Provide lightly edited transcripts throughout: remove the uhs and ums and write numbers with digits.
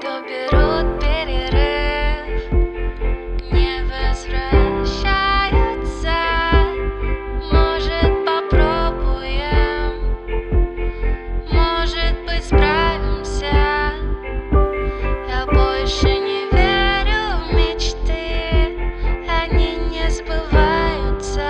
то берут перерыв, не возвращаются. Может, попробуем, может быть, справимся. Я больше не верю в мечты, они не сбываются.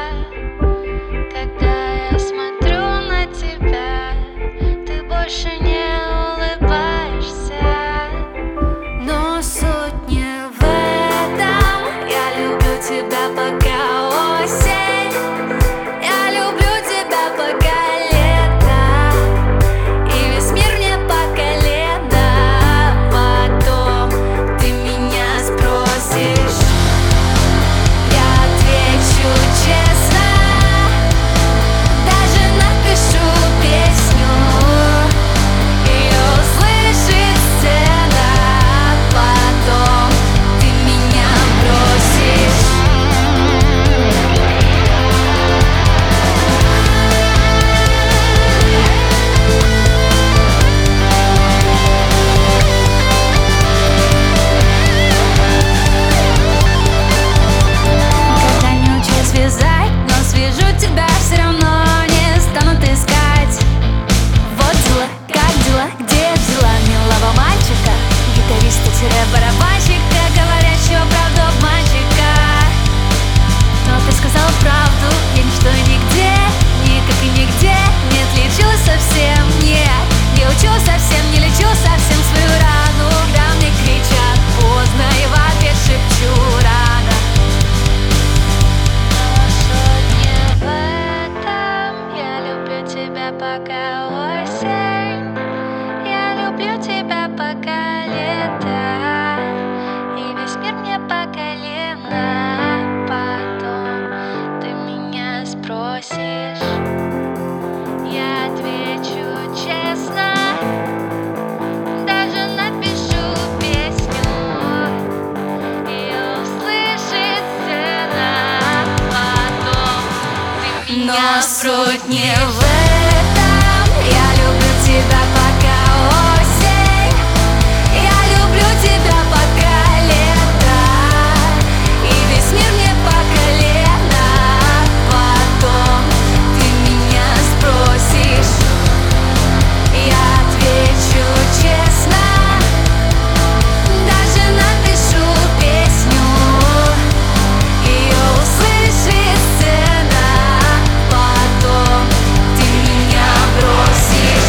Когда я смотрю на тебя, ты больше не улыбаешься. Но суть не в этом. Я люблю тебя, пока осень. Я люблю тебя, пока лето. И весь мир мне по колено. Потом ты меня спросишь, я отвечу честно. Даже напишу песню, ее услышит сцена. Потом ты меня бросишь. Когда не учусь вязать, но свяжу тебя все равно не станут искать. Вот дела, как дела, где взяла милого мальчика, гитариста-барабанщика, говорящего правду обманщика. Но ты сказала правду, я ничто и нигде, никак и нигде не отличилась совсем, нет. Не учу совсем, не лечу совсем свою рану. Когда мне кричат поздно, и в ответ шепчу рано. Но суть не в этом. Я люблю тебя, пока осень. Я люблю тебя, пока лето. И весь мир мне по колено. Потом ты меня спросишь, я отвечу честно. Даже напишу песню, ее услышит сцена. Потом ты меня Но суть не в этом. Я люблю тебя, пока осень. Я люблю тебя, пока лето. И весь мир мне по колено. Потом ты меня спросишь, я отвечу честно. Даже напишу песню, ее услышит сцена. Потом ты меня бросишь.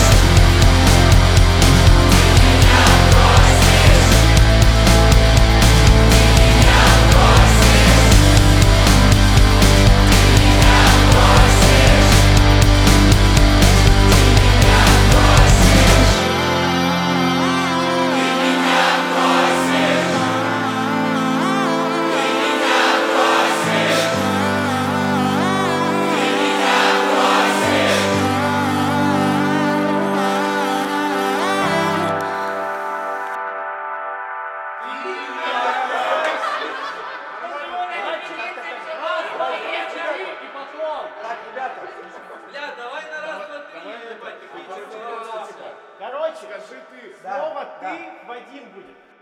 Бля, давай на раз, два, три. Короче, снова ты, Вадим будет.